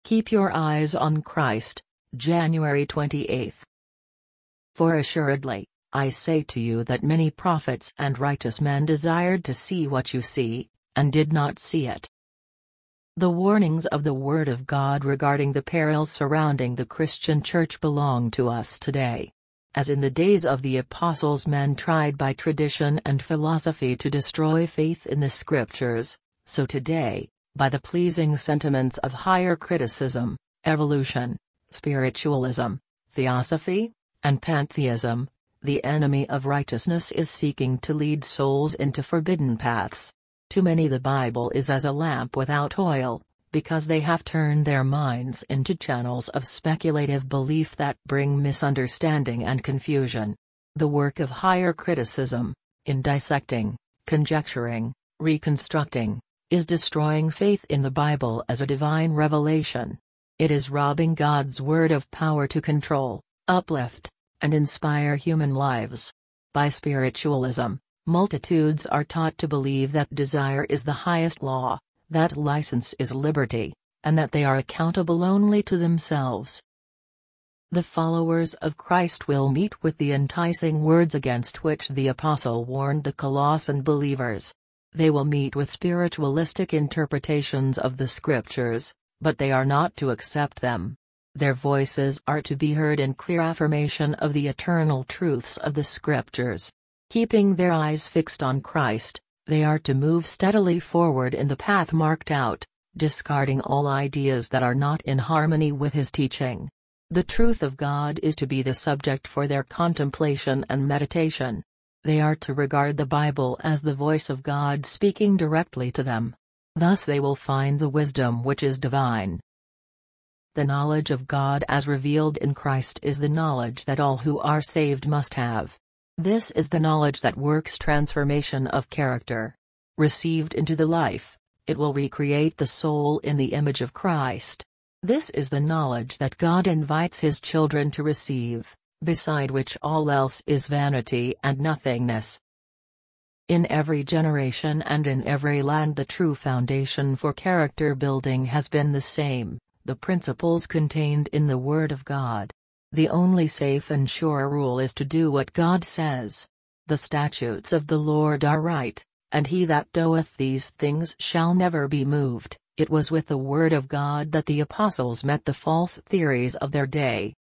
Keep your eyes on Christ. January 28. For assuredly, I say to you that many prophets and righteous men desired to see what you see, and did not see it. The warnings of the Word of God regarding the perils surrounding the Christian Church belong to us today. As in the days of the Apostles, men tried by tradition and philosophy to destroy faith in the Scriptures, so today, by the pleasing sentiments of higher criticism, evolution, spiritualism, theosophy, and pantheism, the enemy of righteousness is seeking to lead souls into forbidden paths. To many the Bible is as a lamp without oil, because they have turned their minds into channels of speculative belief that bring misunderstanding and confusion. The work of higher criticism, in dissecting, conjecturing, reconstructing, is destroying faith in the Bible as a divine revelation. It is robbing God's word of power to control, uplift, and inspire human lives. By spiritualism, multitudes are taught to believe that desire is the highest law, that license is liberty, and that they are accountable only to themselves. The followers of Christ will meet with the enticing words against which the apostle warned the Colossian believers. They will meet with spiritualistic interpretations of the Scriptures, but they are not to accept them. Their voices are to be heard in clear affirmation of the eternal truths of the Scriptures. Keeping their eyes fixed on Christ, they are to move steadily forward in the path marked out, discarding all ideas that are not in harmony with His teaching. The truth of God is to be the subject for their contemplation and meditation. They are to regard the Bible as the voice of God speaking directly to them. Thus they will find the wisdom which is divine. The knowledge of God as revealed in Christ is the knowledge that all who are saved must have. This is the knowledge that works transformation of character. Received into the life, it will recreate the soul in the image of Christ. This is the knowledge that God invites His children to receive, beside which all else is vanity and nothingness. In every generation and in every land the true foundation for character building has been the same, the principles contained in the Word of God. The only safe and sure rule is to do what God says. The statutes of the Lord are right, and he that doeth these things shall never be moved. It was with the Word of God that the apostles met the false theories of their day.